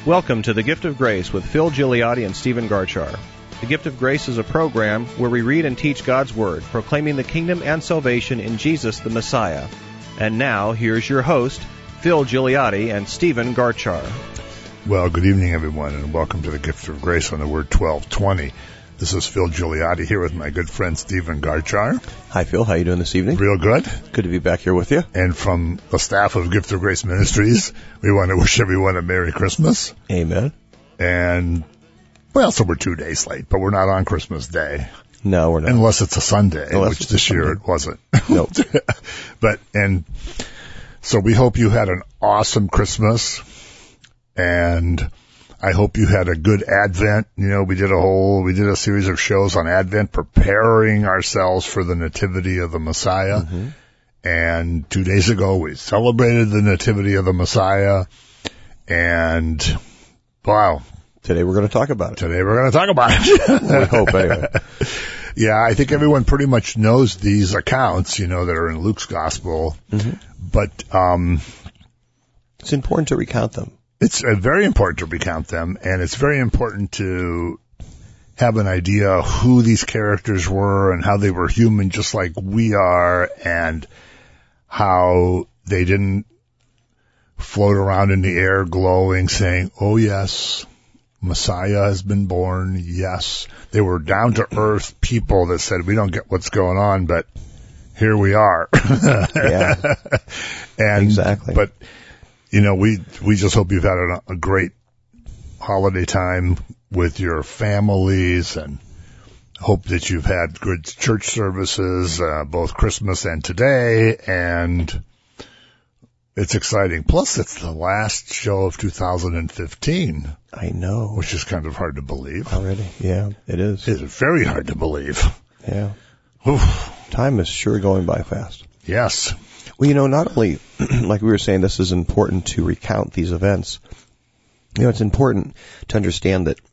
Welcome to The Gift of Grace with Phil Gigliotti and Stephen Garchar. The Gift of Grace is a program where we read and teach God's Word, proclaiming the kingdom and salvation in Jesus the Messiah. And now, here's your host, Phil Gigliotti and Stephen Garchar. Well, good evening, everyone, and welcome to The Gift of Grace on the Word 1220. This is Phil Gigliotti here with my good friend Stephen Garchar. Hi, Phil. How you doing this evening? Real good. Good to be back here with you. And from the staff of Gift of Grace Ministries, we want to wish everyone a Merry Christmas. Amen. And, well, so we're 2 days late, but we're not on Christmas Day. No, we're not. Unless it's a Sunday, which this year it wasn't. Nope. And so we hope you had an awesome Christmas, and I hope you had a good Advent. You know, we did a series of shows on Advent, preparing ourselves for the Nativity of the Messiah. Mm-hmm. And 2 days ago, we celebrated the Nativity of the Messiah. And, wow. Today we're going to talk about it. We hope, anyway. Yeah, I think everyone pretty much knows these accounts, you know, that are in Luke's Gospel. Mm-hmm. But it's important to recount them. It's very important to recount them, and it's very important to have an idea of who these characters were and how they were human just like we are, and how they didn't float around in the air glowing saying, oh yes, Messiah has been born, yes. They were down-to-earth people that said, we don't get what's going on, but here we are. Yeah, exactly. But you know, we just hope you've had a great holiday time with your families, and hope that you've had good church services, both Christmas and today, and it's exciting. Plus, it's the last show of 2015. I know. Which is kind of hard to believe. Already, yeah, it is. It's very hard to believe. Yeah. Oof. Time is sure going by fast. Yes. Well, you know, not only, like we were saying, this is important to recount these events. You know, it's important to understand that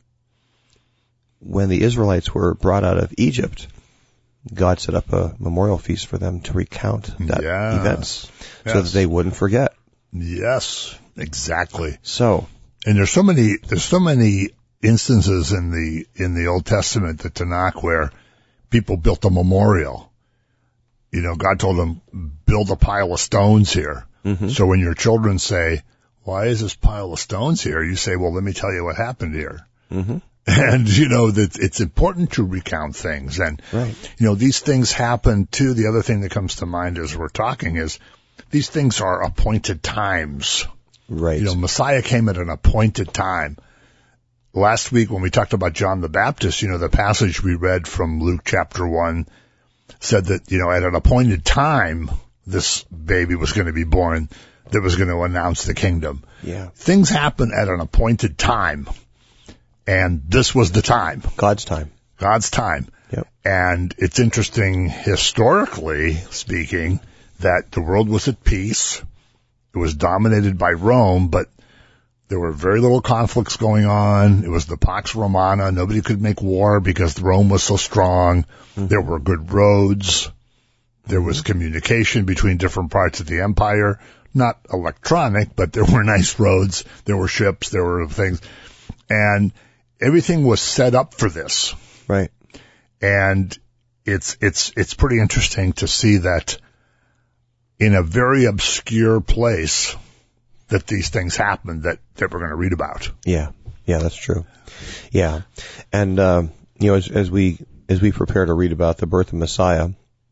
when the Israelites were brought out of Egypt, God set up a memorial feast for them to recount that events so that they wouldn't forget. Yes, exactly. So, and there's so many instances in the Old Testament, the Tanakh, where people built a memorial. You know, God told them, build a pile of stones here. Mm-hmm. So when your children say, why is this pile of stones here? You say, well, let me tell you what happened here. Mm-hmm. And, you know, that it's important to recount things. And, right. You know, these things happen too. The other thing that comes to mind as we're talking is these things are appointed times. Right. You know, Messiah came at an appointed time. Last week when we talked about John the Baptist, you know, the passage we read from Luke chapter 1 said that, you know, at an appointed time, this baby was going to be born that was going to announce the kingdom. Yeah. Things happen at an appointed time, and this was the time. God's time. God's time. Yep. And it's interesting, historically speaking, that the world was at peace. It was dominated by Rome, but there were very little conflicts going on. It was the Pax Romana. Nobody could make war because Rome was so strong. Mm-hmm. There were good roads. There was communication between different parts of the empire. Not electronic, but there were nice roads. There were ships. There were things. And everything was set up for this. Right. And it's pretty interesting to see that in a very obscure place that these things happen that we're going to read about. Yeah. Yeah, that's true. Yeah. And, you know, as we prepare to read about the birth of Messiah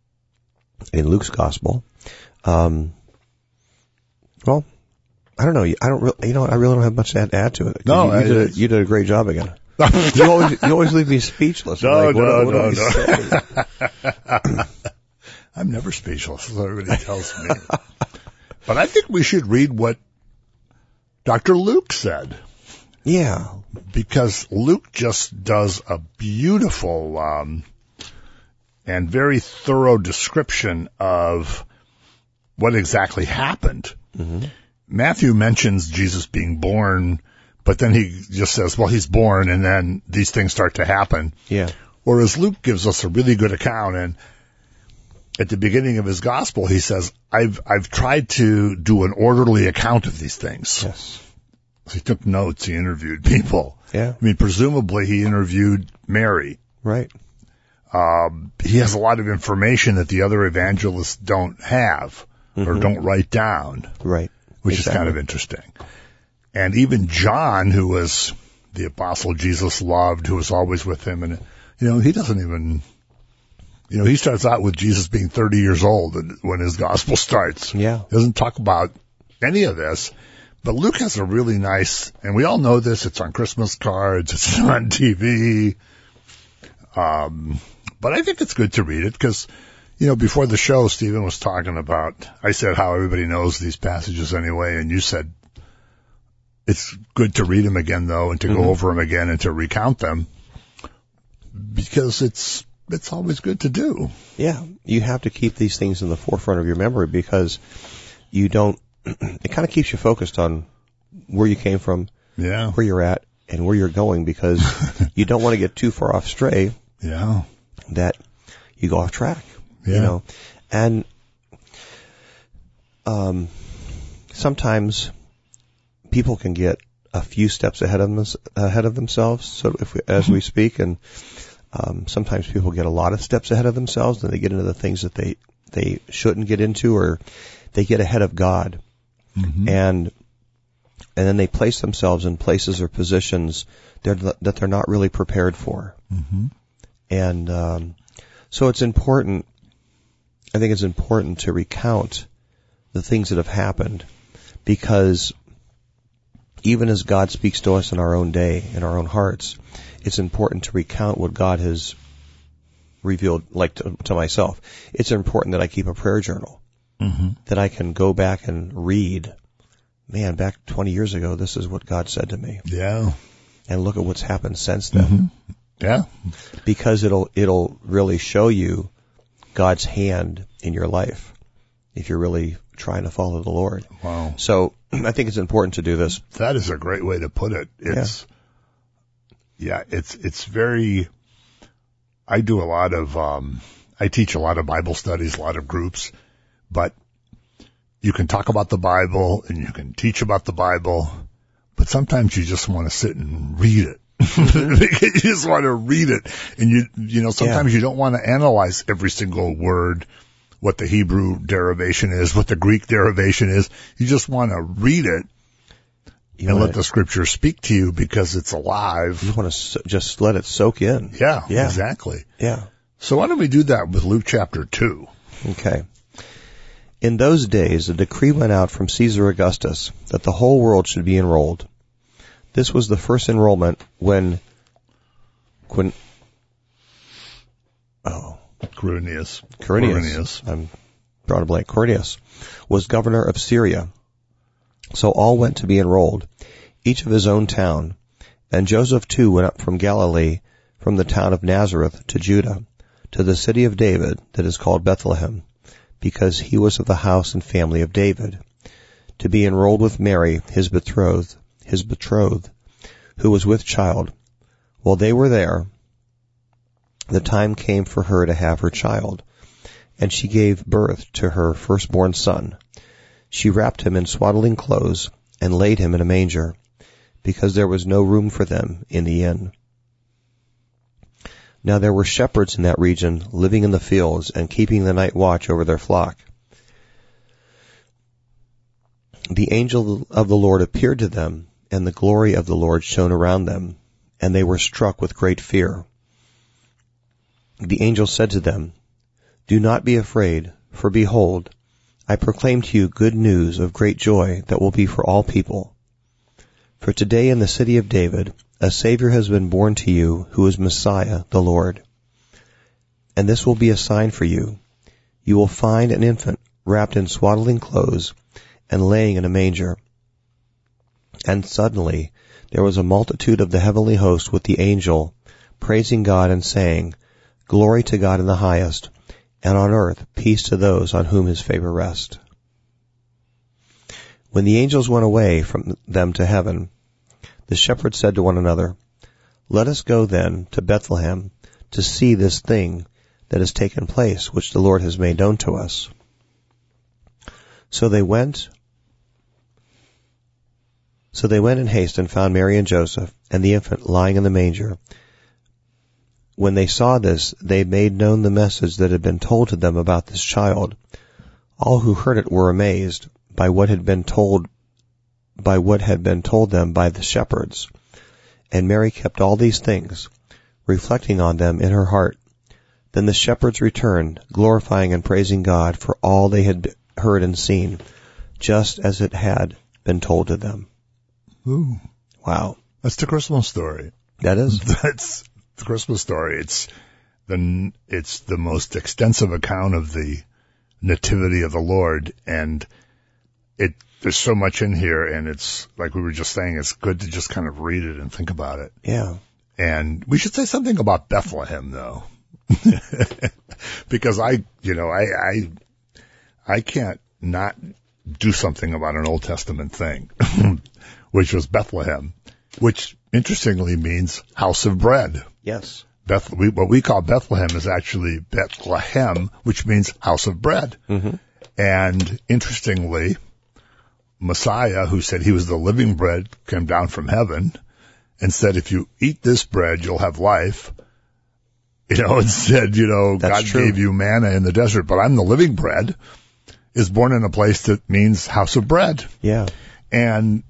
in Luke's Gospel, well, I don't know. I really don't have much to add to it. No, you did a great job again. you always leave me speechless. No. What I'm never speechless, as everybody tells me. But I think we should read what Dr. Luke said. Yeah. Because Luke just does a beautiful and very thorough description of what exactly happened. Mm-hmm. Matthew mentions Jesus being born, but then he just says, well, he's born, and then these things start to happen. Yeah. Whereas Luke gives us a really good account, and at the beginning of his gospel, he says, I've tried to do an orderly account of these things. Yes. So he took notes. He interviewed people. Yeah. I mean, presumably he interviewed Mary. Right. He has a lot of information that the other evangelists don't have or don't write down. Right. Which is kind of interesting. And even John, who was the apostle Jesus loved, who was always with him, and, he doesn't even, he starts out with Jesus being 30 years old when his gospel starts. Yeah. He doesn't talk about any of this. But Luke has a really nice, and we all know this, it's on Christmas cards, it's on TV. But I think it's good to read it because, before the show, Stephen was talking about, I said how everybody knows these passages anyway, and you said it's good to read them again, though, and to go over them again and to recount them because it's always good to do. Yeah, you have to keep these things in the forefront of your memory because you don't, it kind of keeps you focused on where you came from, where you're at, and where you're going because you don't want to get too far off stray. Yeah. That you go off track, and sometimes people can get a few steps ahead of themselves. So as we speak, and sometimes people get a lot of steps ahead of themselves, and they get into the things that they shouldn't get into, or they get ahead of God, and then they place themselves in places or positions that they're not really prepared for. And so it's important, I think it's important to recount the things that have happened because even as God speaks to us in our own day, in our own hearts, it's important to recount what God has revealed, like to myself. It's important that I keep a prayer journal, that I can go back and read, man, back 20 years ago, this is what God said to me. Yeah. And look at what's happened since then. Yeah. Because it'll really show you God's hand in your life if you're really trying to follow the Lord. Wow. So I think it's important to do this. That is a great way to put it. It's very, I do a lot of, I teach a lot of Bible studies, a lot of groups, but you can talk about the Bible and you can teach about the Bible, but sometimes you just want to sit and read it. You just want to read it. And sometimes you don't want to analyze every single word, what the Hebrew derivation is, what the Greek derivation is. You just want to read it and let the scripture speak to you because it's alive. You want to just let it soak in. Yeah, exactly. Yeah. So why don't we do that with Luke chapter 2? Okay. In those days, a decree went out from Caesar Augustus that the whole world should be enrolled. This was the first enrollment when Quirinius, I'm drawing a blank. Quirinius was governor of Syria. So all went to be enrolled, each of his own town. And Joseph too went up from Galilee, from the town of Nazareth to Judah, to the city of David that is called Bethlehem, because he was of the house and family of David, to be enrolled with Mary, his betrothed, who was with child. While they were there, the time came for her to have her child, and she gave birth to her firstborn son. She wrapped him in swaddling clothes and laid him in a manger, because there was no room for them in the inn. Now there were shepherds in that region, living in the fields and keeping the night watch over their flock. The angel of the Lord appeared to them, and the glory of the Lord shone around them, and they were struck with great fear. The angel said to them, "Do not be afraid, for behold, I proclaim to you good news of great joy that will be for all people. For today in the city of David a Savior has been born to you, who is Messiah, the Lord. And this will be a sign for you. You will find an infant wrapped in swaddling clothes and laying in a manger." And suddenly there was a multitude of the heavenly host with the angel, praising God and saying, "Glory to God in the highest, and on earth peace to those on whom his favor rests." When the angels went away from them to heaven, the shepherds said to one another, "Let us go then to Bethlehem to see this thing that has taken place, which the Lord has made known to us." So they went So they went in haste and found Mary and Joseph and the infant lying in the manger. When they saw this, they made known the message that had been told to them about this child. All who heard it were amazed by what had been told them by the shepherds. And Mary kept all these things, reflecting on them in her heart. Then the shepherds returned, glorifying and praising God for all they had heard and seen, just as it had been told to them. Ooh. Wow. That's the Christmas story. That is. That's the Christmas story. It's the most extensive account of the nativity of the Lord, and there's so much in here, and it's, like we were just saying, it's good to just kind of read it and think about it. Yeah. And we should say something about Bethlehem, though. Because I can't not do something about an Old Testament thing, which was Bethlehem, which interestingly means house of bread. Yes. What we call Bethlehem is actually Bethlehem, which means house of bread. Mm-hmm. And interestingly, Messiah, who said he was the living bread, came down from heaven and said, if you eat this bread, you'll have life. And said, God gave you manna in the desert, but I'm the living bread, is born in a place that means house of bread. Yeah. And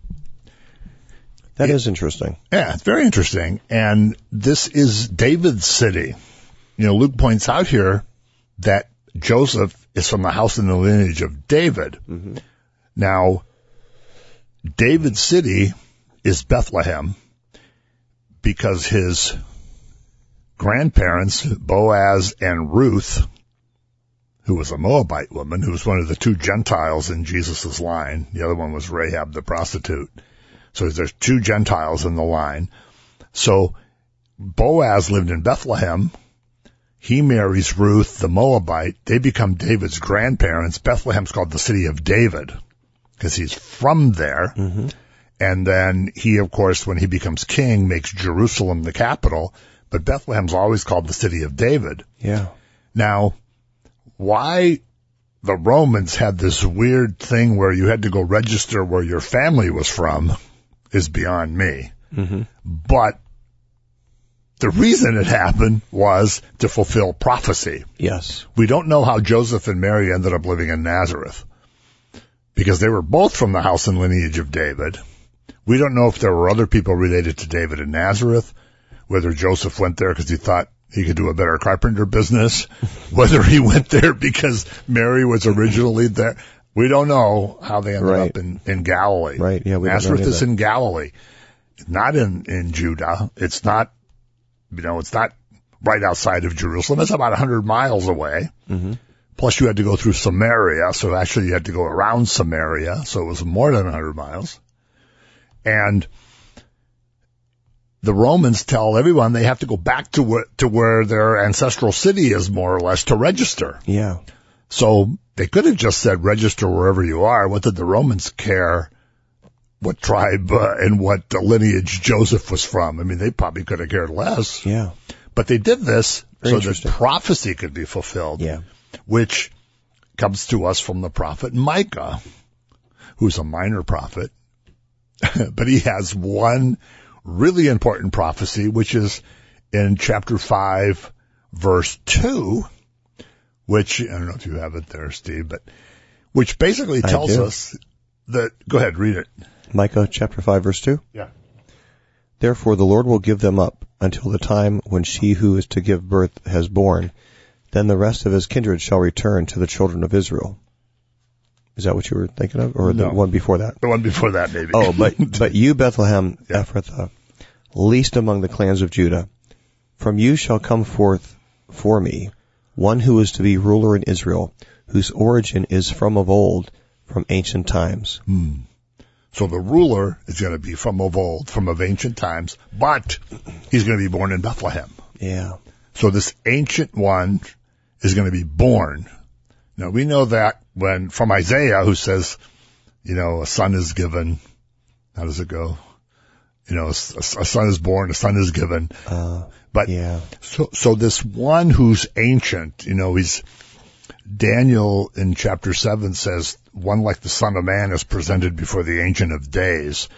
that is interesting. Yeah, it's very interesting. And this is David's city. Luke points out here that Joseph is from the house and the lineage of David. Mm-hmm. Now, David's city is Bethlehem because his grandparents, Boaz and Ruth, who was a Moabite woman, who was one of the two Gentiles in Jesus' line. The other one was Rahab the prostitute. So there's two Gentiles in the line. So Boaz lived in Bethlehem. He marries Ruth the Moabite. They become David's grandparents. Bethlehem's called the city of David because he's from there. Mm-hmm. And then he, of course, when he becomes king, makes Jerusalem the capital. But Bethlehem's always called the city of David. Yeah. Now, why the Romans had this weird thing where you had to go register where your family was from is beyond me. Mm-hmm. But the reason it happened was to fulfill prophecy. Yes. We don't know how Joseph and Mary ended up living in Nazareth because they were both from the house and lineage of David. We don't know if there were other people related to David in Nazareth, whether Joseph went there because he thought he could do a better carpenter business, whether he went there because Mary was originally there. We don't know how they ended up in Galilee. Right, yeah. Nazareth is in Galilee. It's not in Judah. It's not, it's not right outside of Jerusalem. It's about 100 miles away. Mm-hmm. Plus you had to go through Samaria, so actually you had to go around Samaria, so it was more than 100 miles. And the Romans tell everyone they have to go back to where their ancestral city is, more or less, to register. Yeah. So they could have just said register wherever you are. What did the Romans care what tribe and what lineage Joseph was from? I mean, they probably could have cared less. Yeah. But they did this Very so that prophecy could be fulfilled. Yeah. Which comes to us from the prophet Micah, who's a minor prophet. But he has one really important prophecy, which is in chapter 5, verse 2, which, I don't know if you have it there, Steve, but which basically tells us that, go ahead, read it. Micah chapter 5, verse 2? Yeah. Therefore the Lord will give them up until the time when she who is to give birth has born. Then the rest of his kindred shall return to the children of Israel. Is that what you were thinking of? Or no. The one before that? The one before that, maybe. Oh, but you, Bethlehem Ephrathah, least among the clans of Judah, from you shall come forth for me one who is to be ruler in Israel, whose origin is from of old, from ancient times. So the ruler is going to be from of old, from of ancient times, but he's going to be born in Bethlehem. Yeah. So this ancient one is going to be born. Now we know that from Isaiah, who says, a son is given. How does it go? A son is born, a son is given. But yeah. So this one who's ancient, he's Daniel in chapter 7 says, one like the Son of Man is presented before the Ancient of Days.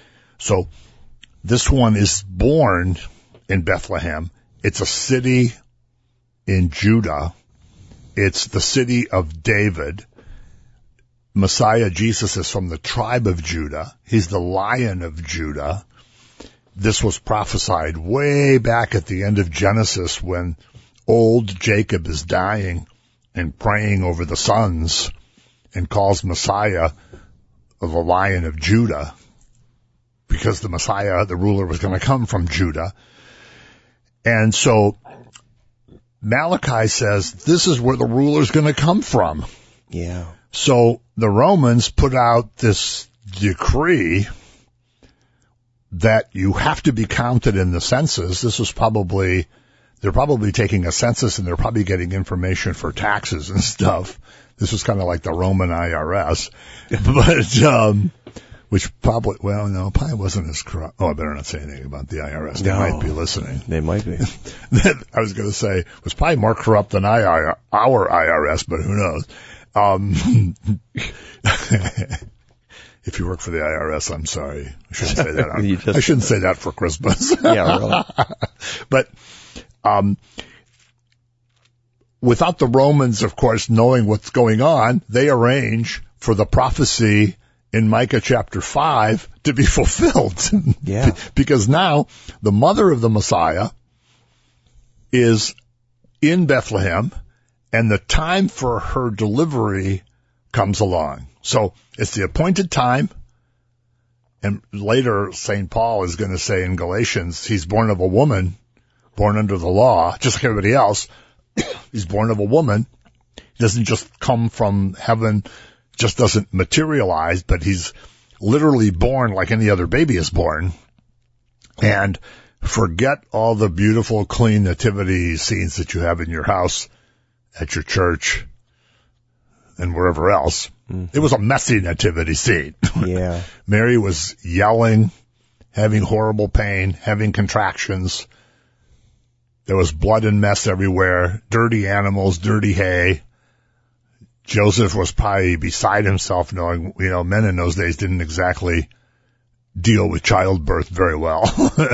So this one is born in Bethlehem. It's a city in Judah. It's the city of David. Messiah, Jesus, is from the tribe of Judah. He's the Lion of Judah. This was prophesied way back at the end of Genesis when old Jacob is dying and praying over the sons and calls Messiah the Lion of Judah because the Messiah, the ruler, was going to come from Judah. And so Malachi says this is where the ruler's going to come from. Yeah. So the Romans put out this decree that you have to be counted in the census. This was they're probably taking a census and they're probably getting information for taxes and stuff. This was kind of like the Roman IRS, but, which probably wasn't as corrupt. Oh, I better not say anything about the IRS. They might be listening. They might be. I was going to say it was probably more corrupt than our IRS, but who knows? If you work for the IRS, I'm sorry. I shouldn't say that. I shouldn't say that for Christmas. Yeah, really. But, without the Romans, of course, knowing what's going on, they arrange for the prophecy in Micah chapter 5 to be fulfilled. Yeah. Because now the mother of the Messiah is in Bethlehem and the time for her delivery comes along. So it's the appointed time. And later, St. Paul is going to say in Galatians, he's born of a woman, born under the law, just like everybody else. He's born of a woman. He doesn't just come from heaven, just doesn't materialize, but he's literally born like any other baby is born. And forget all the beautiful, clean nativity scenes that you have in your house, at your church, and wherever else. It was a messy nativity scene. Yeah. Mary was yelling, having horrible pain, having contractions. There was blood and mess everywhere, dirty animals, dirty hay. Joseph was probably beside himself knowing, men in those days didn't exactly deal with childbirth very well.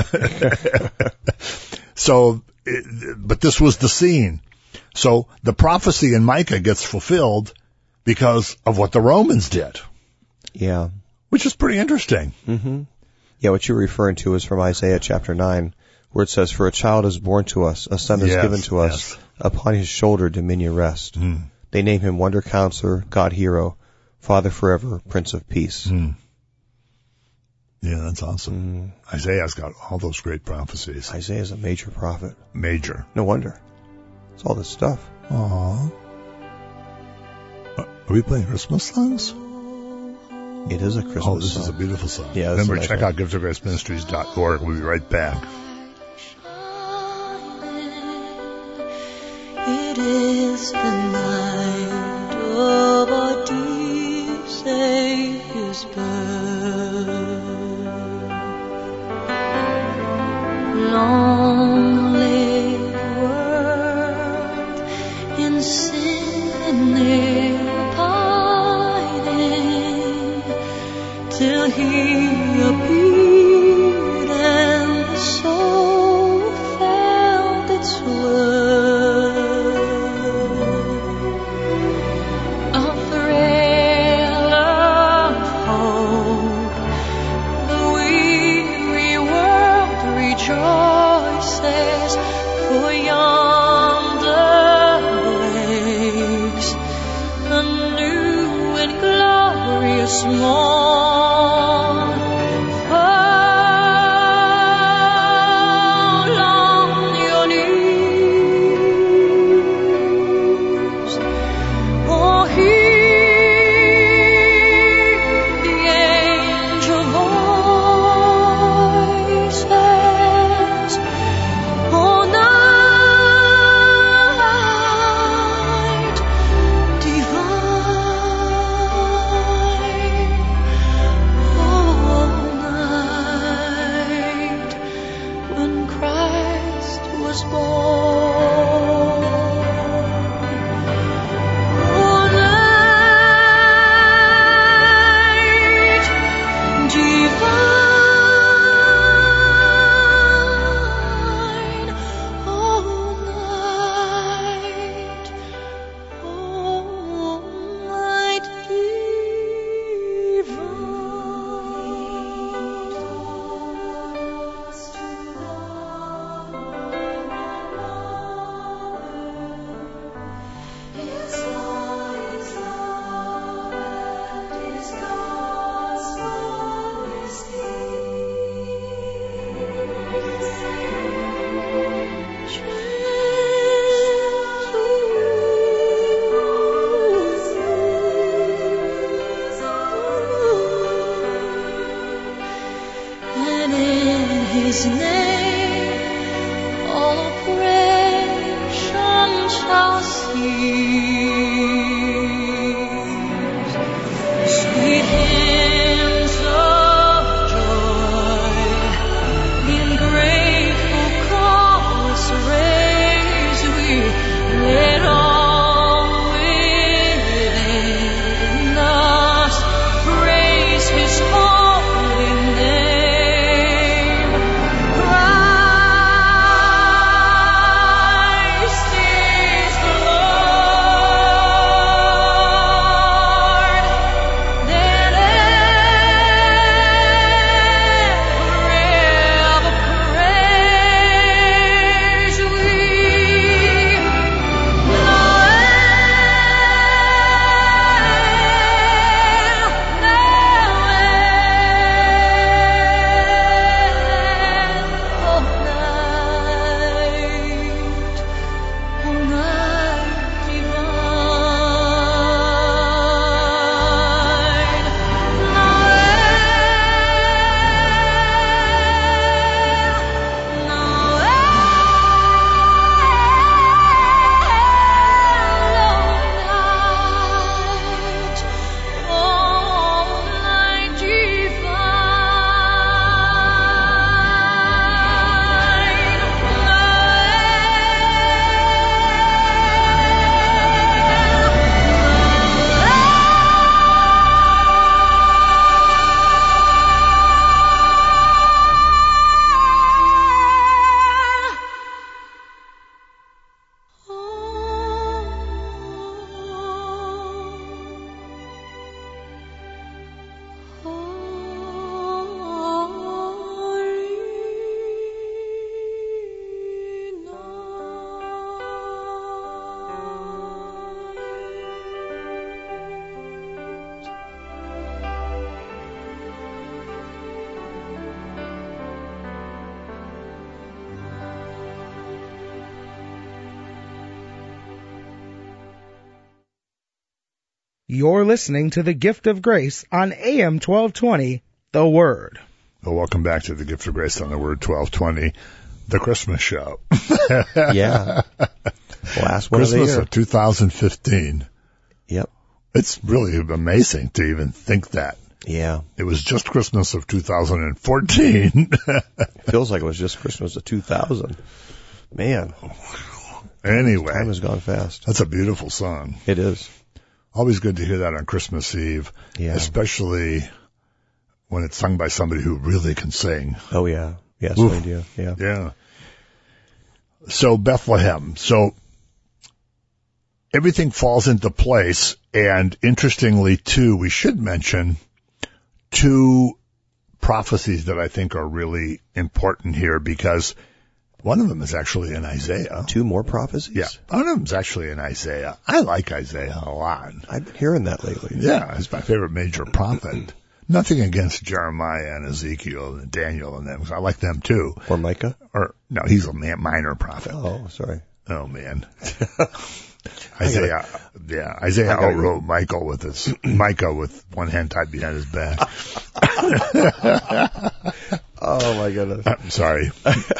But this was the scene. So the prophecy in Micah gets fulfilled because of what the Romans did. Yeah. Which is pretty interesting. Mm-hmm. Yeah, what you're referring to is from Isaiah chapter 9, where it says, "For a child is born to us, a son is given to us, upon his shoulder dominion rest. They name him Wonder Counselor, God Hero, Father Forever, Prince of Peace." Yeah, that's awesome. Isaiah's got all those great prophecies. Isaiah's a major prophet. Major. No wonder. It's all this stuff. Aww. Are we playing Christmas songs? It is a Christmas song. Oh, this song. is a beautiful song. Yeah, remember, check out givesofgraceministries.org. We'll be right back. It is the night of our dear Savior's birth. Long lay the world in sin and their pining, till he appeared and the soul felt its worth. his name, all oppression shall cease. Sweet hymns of joy in grateful chorus raise we, let all within us praise his holy name. Christ is the Lord. Then ever praise we. You're listening to The Gift of Grace on AM 1220, The Word. Well, welcome back to the Gift of Grace on the Word 1220, the Christmas show. Yeah. Last one of the Christmas year. of 2015. Yep. It's really amazing to even think that. Yeah. It was just Christmas of 2014. Feels like it was just Christmas of 2000. Man. Anyway, Time has gone fast. that's a beautiful song. It is. Always good to hear that on Christmas Eve, Yeah. especially when it's sung by somebody who really can sing. Oh, yeah. Yes, Oof. we do. Yeah. Yeah. So Bethlehem. So everything falls into place. And interestingly, too, we should mention two prophecies that I think are really important here, because one of them is actually in Isaiah. Two more prophecies? Yeah. One of them is actually in Isaiah. I like Isaiah a lot. I've been hearing that lately. Yeah, he's my favorite major prophet. Nothing against Jeremiah and Ezekiel and Daniel and them. I like them too. Or Micah? Or no, he's a minor prophet. Oh, sorry. Oh man. Isaiah outwrote Micah with one hand tied behind his back. Oh my goodness. I'm sorry.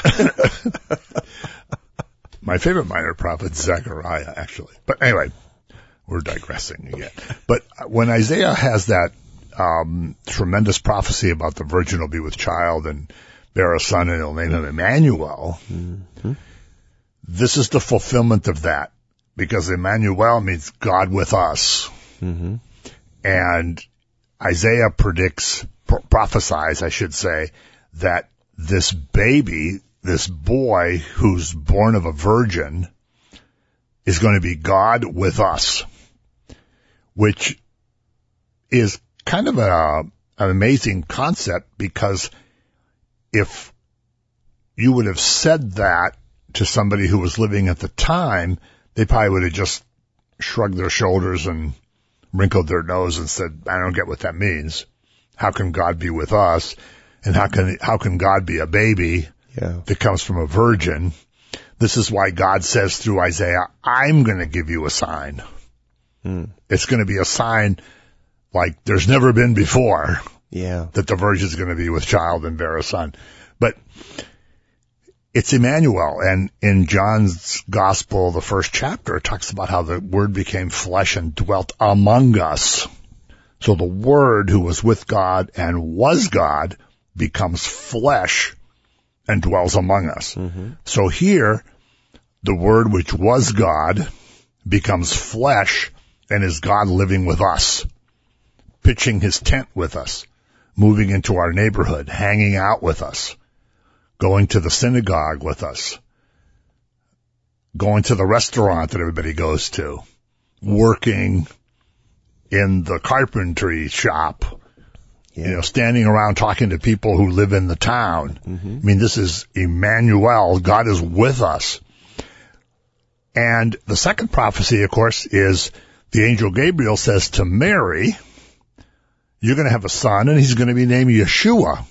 My favorite minor prophet's Zechariah, actually. But anyway, we're digressing again. But when Isaiah has that tremendous prophecy about the virgin will be with child and bear a son and he'll name him Emmanuel, this is the fulfillment of that, because Emmanuel means God with us. Mm-hmm. And Isaiah prophesies, I should say, that this baby, this boy who's born of a virgin, is going to be God with us, which is kind of an amazing concept, because if you would have said that to somebody who was living at the time, they probably would have just shrugged their shoulders and wrinkled their nose and said, I don't get what that means. How can God be with us? And how can God be a baby that comes from a virgin? This is why God says through Isaiah, I'm going to give you a sign. It's going to be a sign like there's never been before. Yeah. That the virgin's going to be with child and bear a son. But it's Emmanuel. And in John's Gospel, the first chapter, it talks about how the Word became flesh and dwelt among us. So the Word who was with God and was God becomes flesh and dwells among us. Mm-hmm. So here, the Word which was God becomes flesh and is God living with us, pitching his tent with us, moving into our neighborhood, hanging out with us, going to the synagogue with us, going to the restaurant that everybody goes to, working in the carpentry shop, standing around talking to people who live in the town. Mm-hmm. I mean, this is Emmanuel. God is with us. And the second prophecy, of course, is the angel Gabriel says to Mary, you're going to have a son, and he's going to be named Yeshua.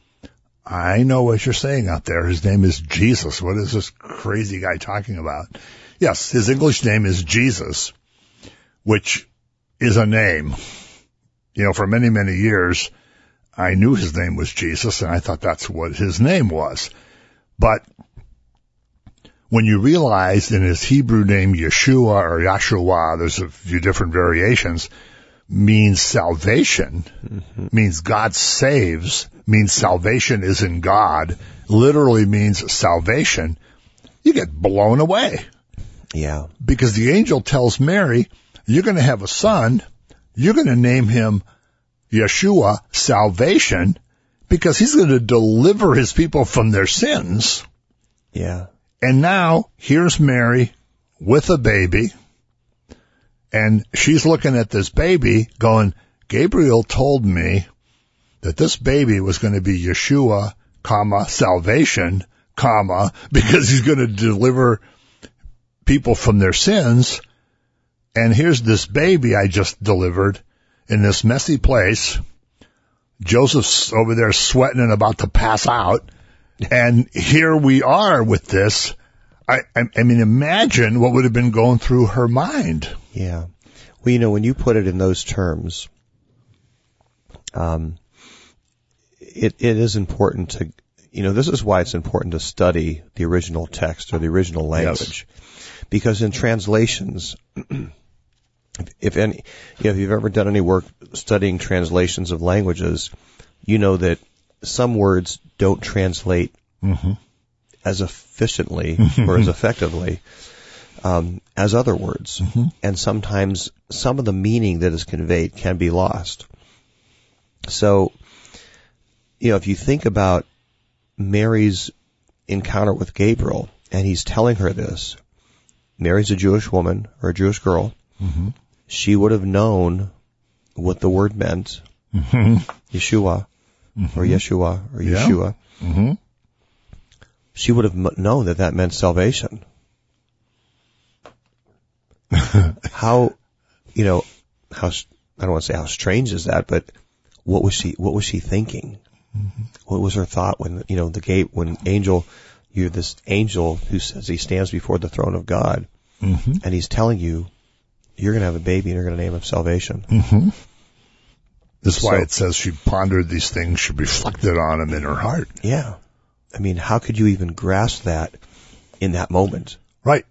I know what you're saying out there. His name is Jesus. What is this crazy guy talking about? Yes, his English name is Jesus, which is a name. For many, many years, I knew his name was Jesus, and I thought that's what his name was. But when you realize in his Hebrew name, Yeshua or Yahshua, there's a few different variations, means salvation, means God saves, means salvation is in God, literally means salvation, you get blown away. Yeah. Because the angel tells Mary, you're going to have a son, you're going to name him Yeshua, salvation, because he's going to deliver his people from their sins. Yeah. And now, here's Mary with a baby, and she's looking at this baby going, Gabriel told me that this baby was going to be Yeshua, salvation, because he's going to deliver people from their sins. And here's this baby I just delivered in this messy place. Joseph's over there sweating and about to pass out. And here we are with this. I mean, imagine what would have been going through her mind. Yeah. Well, when you put it in those terms, it is important to, this is why it's important to study the original text or the original language. Yes. Because in translations, if you've ever done any work studying translations of languages, you know that some words don't translate as efficiently or as effectively as other words. And sometimes some of the meaning that is conveyed can be lost. So, if you think about Mary's encounter with Gabriel, and he's telling her this, Mary's a Jewish woman or a Jewish girl. She would have known what the word meant, Yeshua, or Yeshua, or Yeshua. She would have known that meant salvation. How, I don't want to say how strange is that, but what was she thinking? What was her thought when, when you're this angel who says he stands before the throne of God, and he's telling you, you're going to have a baby and you're going to name him salvation. This is why it says she pondered these things, she reflected on them in her heart. Yeah. I mean, how could you even grasp that in that moment? Right.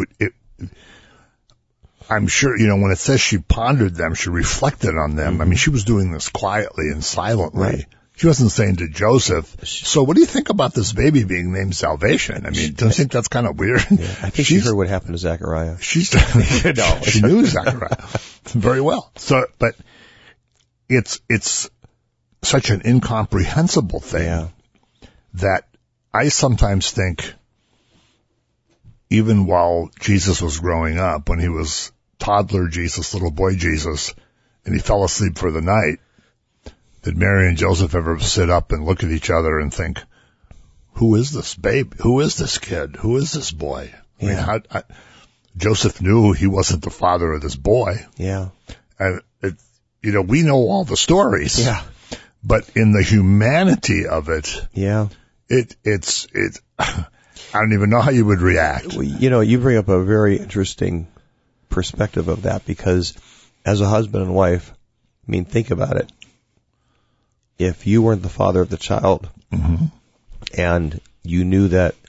I'm sure, when it says she pondered them, she reflected on them. I mean, she was doing this quietly and silently. Right. She wasn't saying to Joseph, so what do you think about this baby being named Salvation? I mean, don't you think that's kind of weird? Yeah, I think she heard what happened to Zechariah. She knew Zechariah very well. So, but it's such an incomprehensible thing that I sometimes think, even while Jesus was growing up, when he was toddler Jesus, little boy Jesus, and he fell asleep for the night, did Mary and Joseph ever sit up and look at each other and think, who is this baby? Who is this kid? Who is this boy? Yeah. I mean, Joseph knew he wasn't the father of this boy. Yeah. And, we know all the stories. Yeah. But in the humanity of it, it's I don't even know how you would react. Well, you bring up a very interesting perspective of that, because as a husband and wife, I mean, think about it. If you weren't the father of the child and you knew that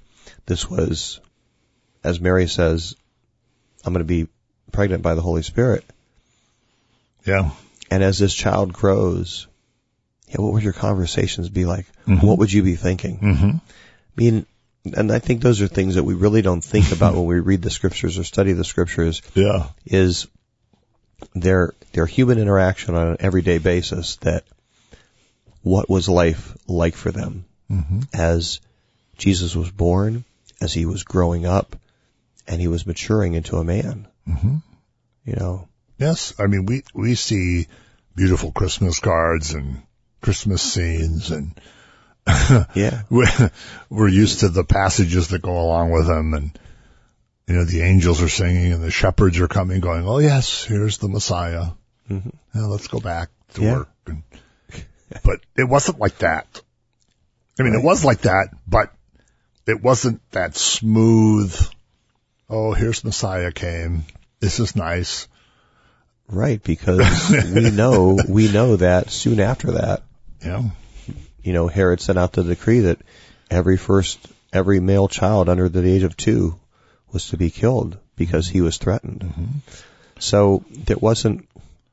this was, as Mary says, I'm going to be pregnant by the Holy Spirit. Yeah. And as this child grows, what would your conversations be like? What would you be thinking? I mean, and I think those are things that we really don't think about when we read the scriptures or study the scriptures. Yeah. Is their human interaction on an everyday basis, that what was life like for them as Jesus was born, as he was growing up, and he was maturing into a man. You know. Yes. I mean, we see beautiful Christmas cards and Christmas scenes, and Yeah. we're used to the passages that go along with them, and you know, the angels are singing and the shepherds are coming going, oh yes, here's the Messiah. Now let's go back to work. But it wasn't like that. I mean, it was like that, but it wasn't that smooth. Oh, here's Messiah came. This is nice. Right, because we know that soon after that, Yeah. you know, Herod sent out the decree that every male child under the age of 2 was to be killed because he was threatened. So it wasn't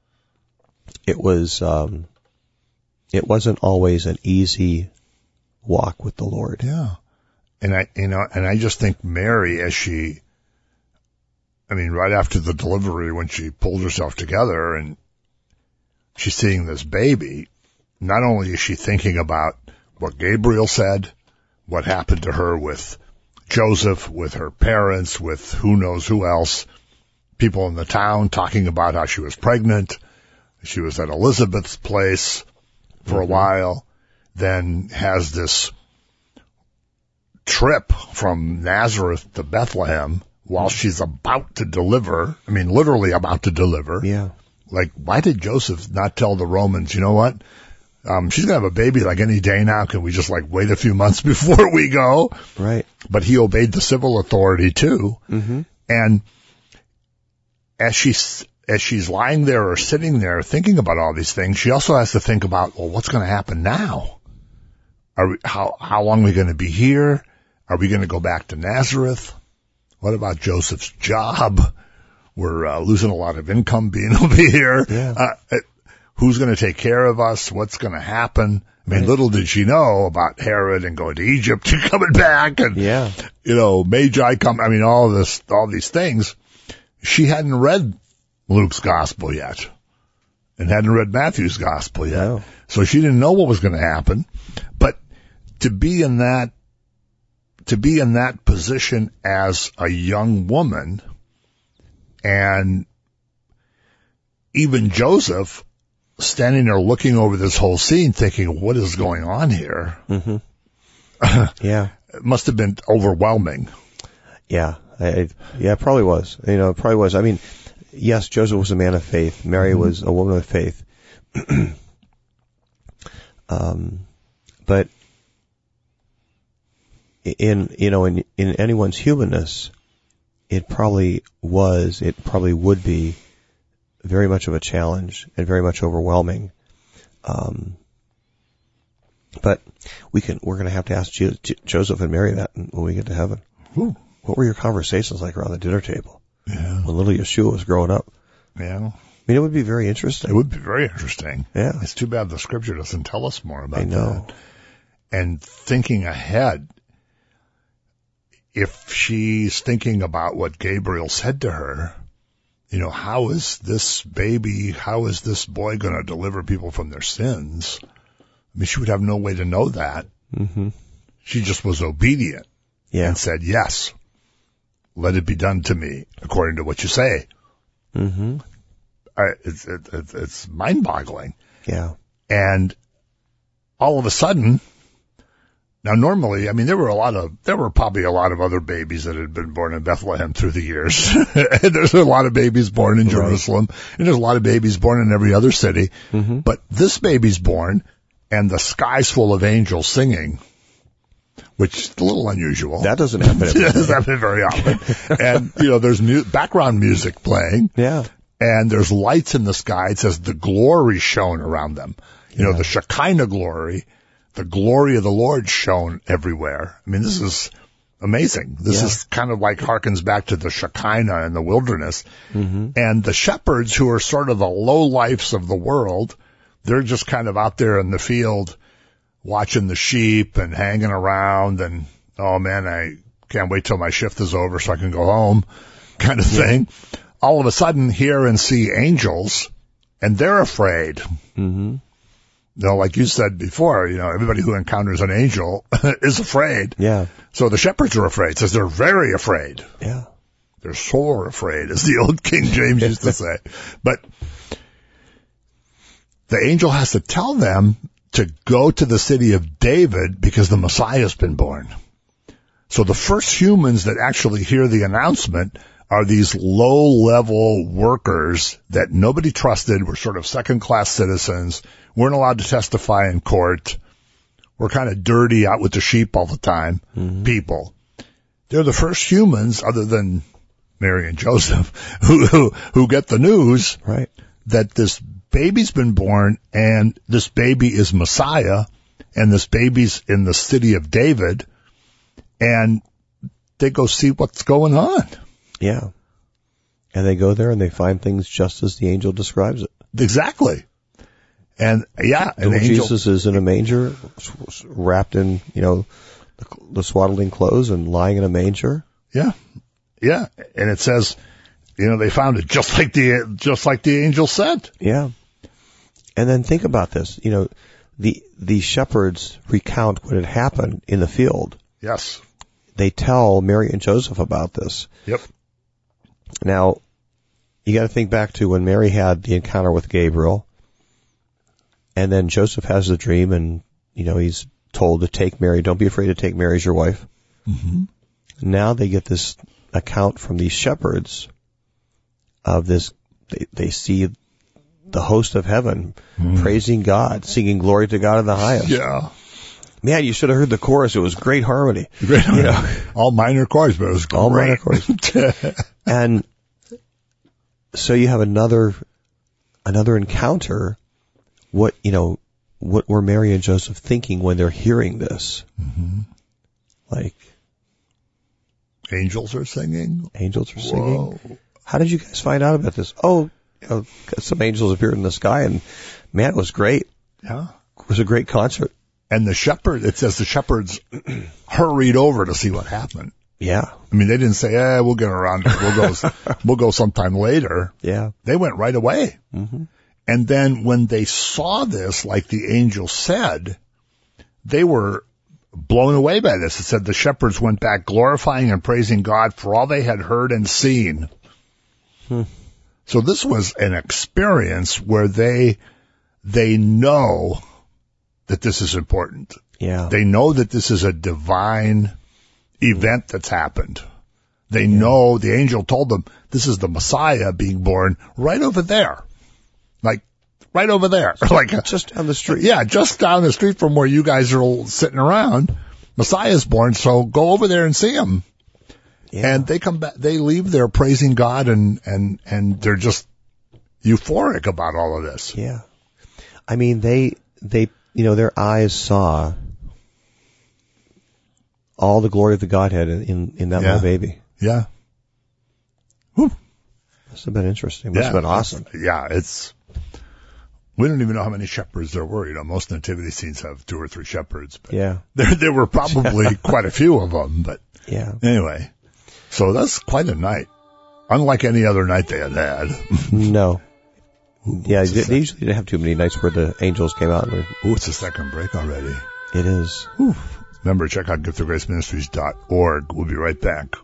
always an easy walk with the Lord. Yeah. And I just think Mary, right after the delivery, when she pulled herself together and she's seeing this baby, not only is she thinking about what Gabriel said, what happened to her with Joseph, with her parents, with who knows who else, people in the town talking about how she was pregnant. She was at Elizabeth's place for a while, then has this trip from Nazareth to Bethlehem while she's about to deliver. I mean, literally about to deliver. Yeah. Like, why did Joseph not tell the Romans, you know what? She's going to have a baby like any day now. Can we just wait a few months before we go? Right. But he obeyed the civil authority too. And as she's lying there or sitting there thinking about all these things, she also has to think about, well, what's going to happen now? How long are we going to be here? Are we going to go back to Nazareth? What about Joseph's job? We're losing a lot of income being over here. Yeah. Who's going to take care of us? What's going to happen? I mean, little did she know about Herod and going to Egypt and coming back, and Magi come. I mean, all these things. She hadn't read Luke's gospel yet, and hadn't read Matthew's gospel yet, No. so she didn't know what was going to happen. But to be in that position as a young woman, and even Joseph standing there looking over this whole scene thinking, what is going on here? Yeah. It must have been overwhelming. Yeah. It probably was. You know, it probably was. I mean, yes, Joseph was a man of faith. Mary was a woman of faith. But in anyone's humanness, it probably would be very much of a challenge and very much overwhelming. But we're going to have to ask Joseph and Mary that when we get to heaven. Ooh. What were your conversations like around the dinner table Yeah. when little Yeshua was growing up? Yeah. I mean, it would be very interesting. It would be very interesting. Yeah. It's too bad the scripture doesn't tell us more about I know. that. And thinking ahead, if she's thinking about what Gabriel said to her, how is this boy going to deliver people from their sins? I mean, she would have no way to know that. She just was obedient and said, yes, let it be done to me according to what you say. It's mind-boggling. Yeah. And all of a sudden, now normally, I mean, there were probably a lot of other babies that had been born in Bethlehem through the years. There's a lot of babies born in Jerusalem, and there's a lot of babies born in every other city. But this baby's born, and the sky's full of angels singing, which is a little unusual. That doesn't happen. It doesn't happen very often. And, there's background music playing. Yeah. And there's lights in the sky. It says the glory shone around them. The Shekinah glory, the glory of the Lord shone everywhere. I mean, this is amazing. This Yeah. is kind of like harkens back to the Shekinah in the wilderness. Mm-hmm. And the shepherds, who are sort of the low lifes of the world, they're just kind of out there in the field watching the sheep and hanging around and, oh man, I can't wait till my shift is over so I can go home kind of thing. All of a sudden hear and see angels and they're afraid. Mm-hmm. You know, like you said before, you know, everybody who encounters an angel is afraid. Yeah. So the shepherds are afraid. It says they're very afraid. Yeah. They're sore afraid, as the old King James used to say. But the angel has to tell them to go to the city of David because the Messiah's been born. So the first humans that actually hear the announcement are these low-level workers that nobody trusted, were sort of second-class citizens, weren't allowed to testify in court, were kind of dirty out with the sheep all the time, people. They're the first humans, other than Mary and Joseph, who get the news Right. that this baby's been born and this baby is Messiah and this baby's in the city of David, and they go see what's going on. Yeah. And they go there and they find things just as the angel describes it. Exactly. And yeah, an Little angel, Jesus is in a manger, wrapped in, the swaddling clothes and lying in a manger. yeah. And it says, they found it just like the angel said. Yeah. And then think about this. The shepherds recount what had happened in the field. Yes. They tell Mary and Joseph about this. Yep. Now, you got to think back to when Mary had the encounter with Gabriel, and then Joseph has the dream, and he's told to take Mary. Don't be afraid to take Mary as your wife. Mm-hmm. Now they get this account from these shepherds of this. They see the host of heaven praising God, singing glory to God in the highest. Yeah. Man, you should have heard the chorus. It was great harmony. Great. All minor chords, but it was great. All minor chords. And so you have another encounter. What were Mary and Joseph thinking when they're hearing this? Mm-hmm. Like angels are singing. Angels are singing. Whoa. How did you guys find out about this? Oh, some angels appeared in the sky, and man, it was great. Yeah. It was a great concert. And it says the shepherds hurried over to see what happened. Yeah. I mean, they didn't say, we'll get around it. We'll go sometime later. Yeah. They went right away. Mm-hmm. And then when they saw this, like the angel said, they were blown away by this. It said the shepherds went back glorifying and praising God for all they had heard and seen. So this was an experience where they know that this is important. Yeah. They know that this is a divine event that's happened. They know the angel told them this is the Messiah being born right over there. Like, right over there. Like Just down the street. Yeah, just down the street from where you guys are all sitting around. Messiah's born, so go over there and see him. Yeah. And they come back, they leave there praising God and they're just euphoric about all of this. Yeah. I mean, they their eyes saw all the glory of the Godhead in that little baby. Yeah. Whew. Must have been interesting. Must have been awesome. Yeah, we don't even know how many shepherds there were. Most nativity scenes have 2 or 3 shepherds. But Yeah. There were probably quite a few of them, but Yeah. anyway. So that's quite a night. Unlike any other night they had. No. Yeah, they usually didn't have too many nights where the angels came out. Ooh, it's the second break already. It is. Whew. Remember, check out giftofgraceministries.org. We'll be right back.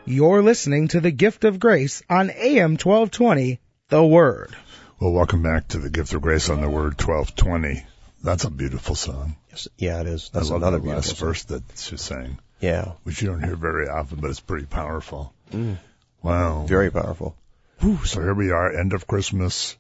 You're listening to the Gift of Grace on AM 1220, The Word. Well, welcome back to the Gift of Grace on the Word 1220. That's a beautiful song. Yes, yeah, it is. That's I love another the last beautiful verse that she sang, Yeah, which you don't hear very often, but it's pretty powerful. Mm. Wow. very powerful. Whew, so here we are, end of Christmas.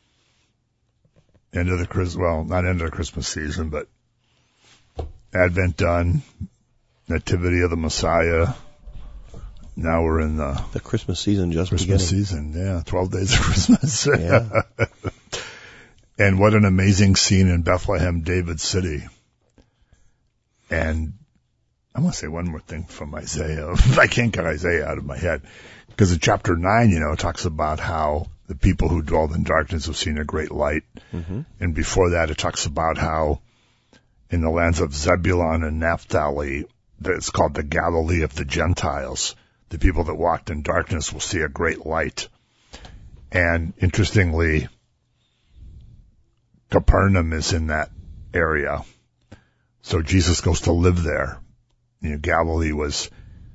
End of the well, not end of the Christmas season, but Advent done, Nativity of the Messiah. Now we're in the The Christmas season just Christmas beginning. season. Yeah, 12 days of Christmas. Yeah. And what an amazing scene in Bethlehem, David's city. And I want to say one more thing from Isaiah. I can't get Isaiah out of my head. Because in chapter 9, it talks about how the people who dwell in darkness have seen a great light. Mm-hmm. And before that, it talks about how in the lands of Zebulun and Naphtali, that it's called the Galilee of the Gentiles. The people that walked in darkness will see a great light. And interestingly, Capernaum is in that area. So Jesus goes to live there. Galilee was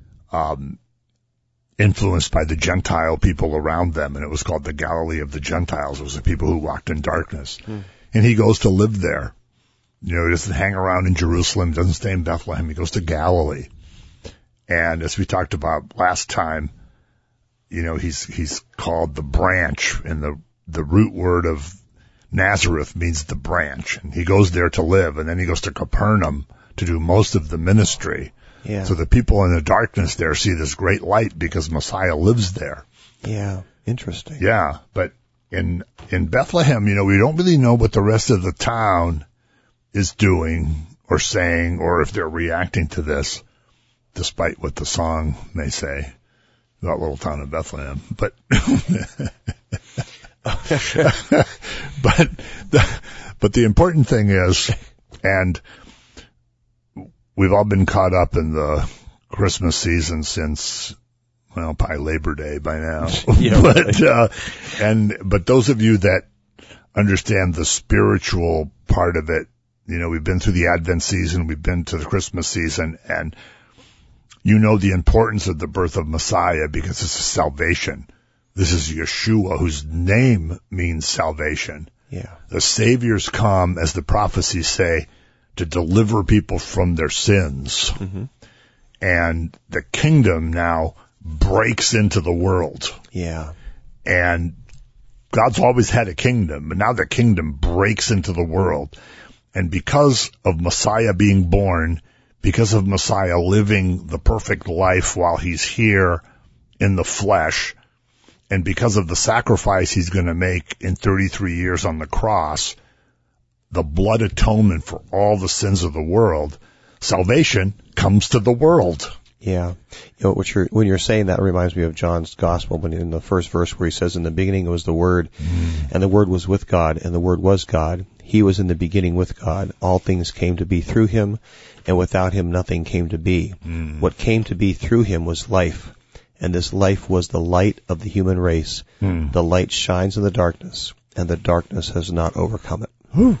influenced by the Gentile people around them, and it was called the Galilee of the Gentiles. It was the people who walked in darkness. And he goes to live there. He doesn't hang around in Jerusalem, doesn't stay in Bethlehem. He goes to Galilee. And as we talked about last time, he's called the branch, and the root word of Nazareth means the branch. And he goes there to live, and then he goes to Capernaum to do most of the ministry. Yeah. So the people in the darkness there see this great light because Messiah lives there. Yeah. Interesting. Yeah, but in Bethlehem, we don't really know what the rest of the town is doing or saying, or if they're reacting to this, despite what the song may say about little town of Bethlehem. But but the important thing is, and we've all been caught up in the Christmas season since, well, probably Labor Day by now. Yeah, but those of you that understand the spiritual part of it, we've been through the Advent season, we've been to the Christmas season, and the importance of the birth of Messiah because this is salvation. This is Yeshua, whose name means salvation. Yeah. The Savior's come, as the prophecies say, to deliver people from their sins. Mm-hmm. And the kingdom now breaks into the world. Yeah. And God's always had a kingdom, but now the kingdom breaks into the world. And because of Messiah being born, because of Messiah living the perfect life while he's here in the flesh, and because of the sacrifice he's going to make in 33 years on the cross, the blood atonement for all the sins of the world, salvation comes to the world. Yeah. When you're saying that, it reminds me of John's gospel when in the first verse where he says, in the beginning was the Word, and the Word was with God, and the Word was God. He was in the beginning with God. All things came to be through him, and without him nothing came to be. What came to be through him was life, and this life was the light of the human race. The light shines in the darkness, and the darkness has not overcome it. Whew.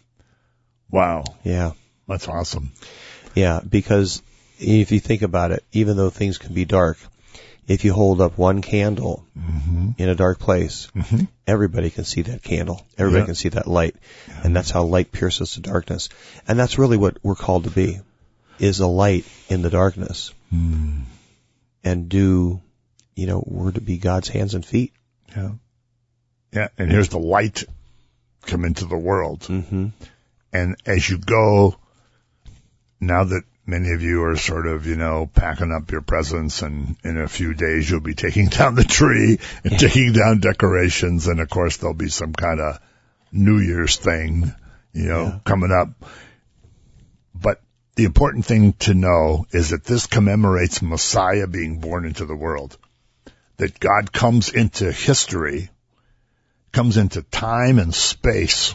Wow. Yeah. That's awesome. Yeah, because if you think about it, even though things can be dark, if you hold up one candle in a dark place, everybody can see that candle. Everybody can see that light. And that's how light pierces the darkness. And that's really what we're called to be, is a light in the darkness. And we're to be God's hands and feet. Yeah. Yeah, and here's the light come into the world. And as you go, now that many of you are sort of, packing up your presents, and in a few days you'll be taking down the tree and taking down decorations, and of course there'll be some kind of New Year's thing, coming up. But the important thing to know is that this commemorates Messiah being born into the world. That God comes into history, comes into time and space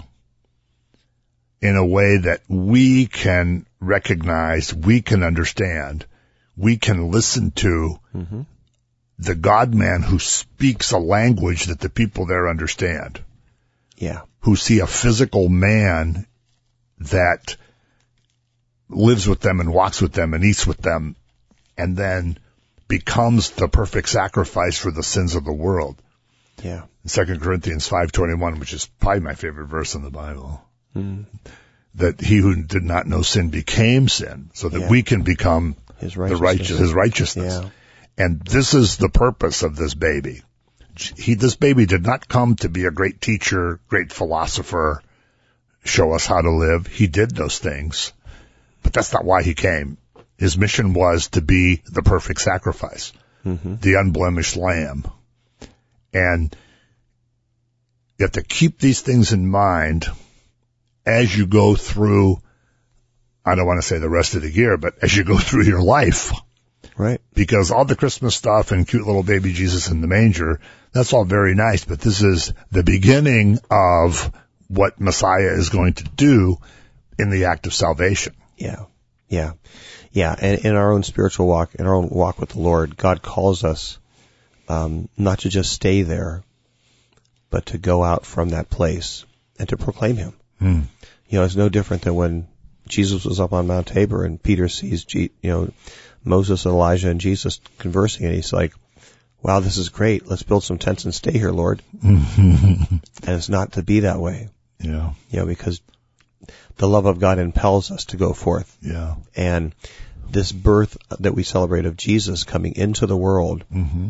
in a way that we can recognize, we can understand, we can listen to the God-man who speaks a language that the people there understand. Yeah. Who see a physical man that lives with them and walks with them and eats with them, and then becomes the perfect sacrifice for the sins of the world. Yeah. In 2 Corinthians 5:21, which is probably my favorite verse in the Bible, that he who did not know sin became sin, so that we can become His his righteousness. Yeah. And this is the purpose of this baby. This baby did not come to be a great teacher, great philosopher, show us how to live. He did those things, but that's not why he came. His mission was to be the perfect sacrifice, the unblemished lamb. And you have to keep these things in mind as you go through, I don't want to say the rest of the year, but as you go through your life. Right. Because all the Christmas stuff and cute little baby Jesus in the manger, that's all very nice, but this is the beginning of what Messiah is going to do in the act of salvation. Yeah. Yeah. Yeah. And in our own spiritual walk, in our own walk with the Lord, God calls us not to just stay there, but to go out from that place and to proclaim Him. You know, it's no different than when Jesus was up on Mount Tabor and Peter sees, Moses, Elijah, and Jesus conversing, and he's like, wow, this is great. Let's build some tents and stay here, Lord. And it's not to be that way. Yeah. You know, because the love of God impels us to go forth. Yeah. And this birth that we celebrate of Jesus coming into the world,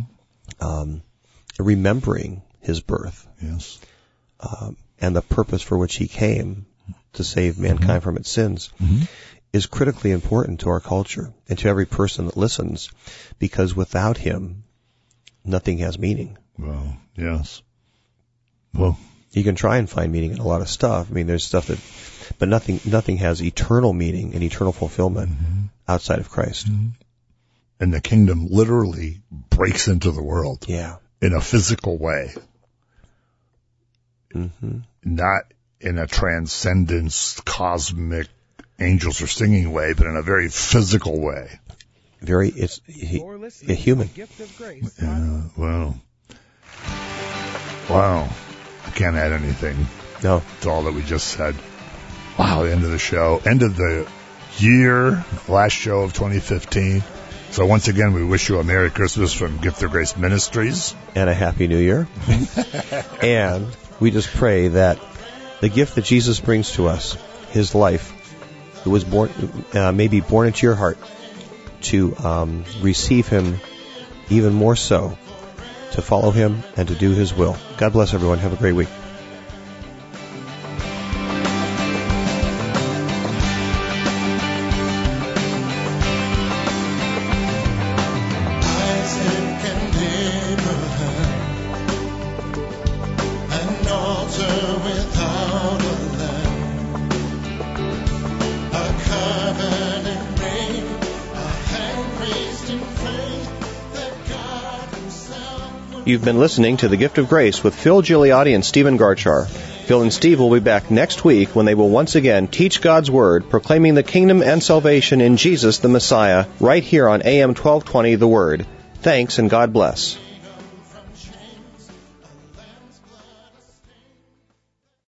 remembering His birth. Yes. And the purpose for which He came to save mankind from its sins is critically important to our culture and to every person that listens, because without Him, nothing has meaning. Well, yes. Well, you can try and find meaning in a lot of stuff. I mean, there's stuff that, but nothing has eternal meaning and eternal fulfillment outside of Christ. And the kingdom literally breaks into the world. Yeah. In a physical way. Not in a transcendence, cosmic, angels are singing way, but in a very physical way. It's a human. Gift of Grace. Wow. I can't add anything. No. To all that we just said. Wow, the end of the show. End of the year, last show of 2015. So once again, we wish you a Merry Christmas from Gift of Grace Ministries. And a Happy New Year. And we just pray that the gift that Jesus brings to us, His life, who was born, may be born into your heart, to receive Him even more so, to follow Him and to do His will. God bless everyone. Have a great week. You've been listening to The Gift of Grace with Phil Gigliotti and Stephen Garchar. Phil and Steve will be back next week when they will once again teach God's Word, proclaiming the kingdom and salvation in Jesus the Messiah, right here on AM 1220 The Word. Thanks and God bless.